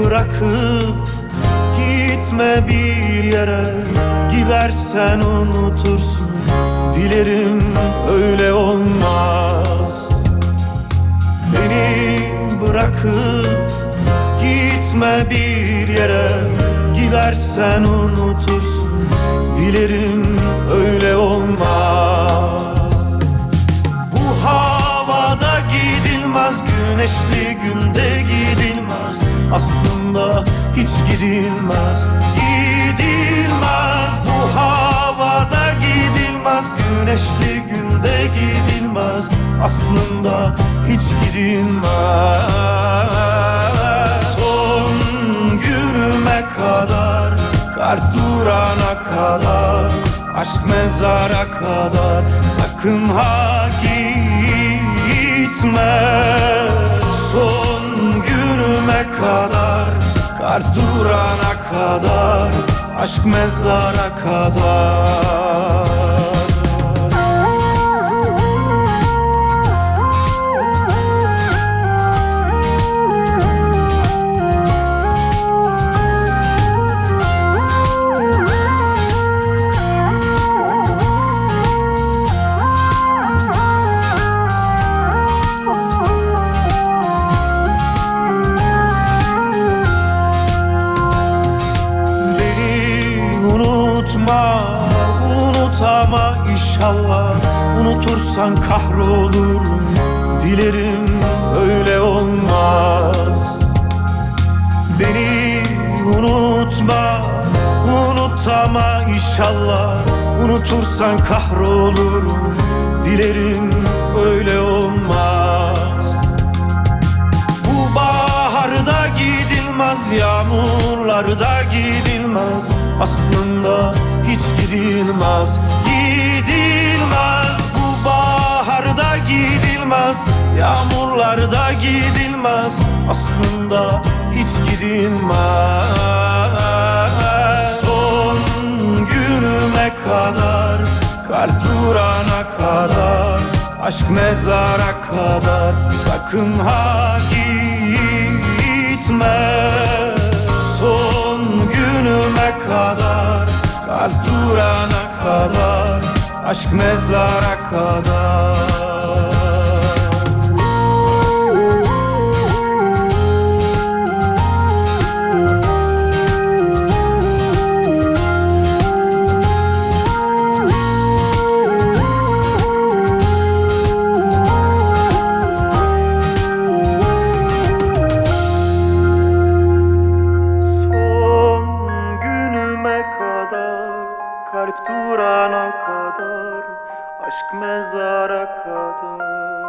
bırakıp gitme bir yere, gidersen unutursun. Dilerim öyle olmaz. Beni bırakıp gitme bir yere, gidersen unutursun. Dilerim öyle olmaz. Bu havada gidilmez, güneşli günde gidilmez. Aslında hiç gidilmez, gidilmez. Bu havada gidilmez, güneşli günde gidilmez. Aslında hiç gidilmez. Son günüme kadar, kalp durana kadar, aşk mezara kadar, sakın ha gitme. Son günüme kadar, kalp durana kadar, aşk mezara kadar. Unut ama inşallah, unutursan kahrolurum. Dilerim öyle olmaz. Beni unutma, unut ama inşallah, unutursan kahrolurum. Dilerim öyle olmaz. Bu baharda gidilmez, yağmurlarda gidilmez. Aslında hiç gidilmez, gidilmez. Bu baharda gidilmez, yağmurlarda gidilmez. Aslında hiç gidilmez. Son günüme kadar, kalp durana kadar, aşk mezara kadar, sakın ha gitme. Son günüme kadar, kalp durana kadar, aşk mezara kadar. Kalp durana kadar, aşk mezara kadar.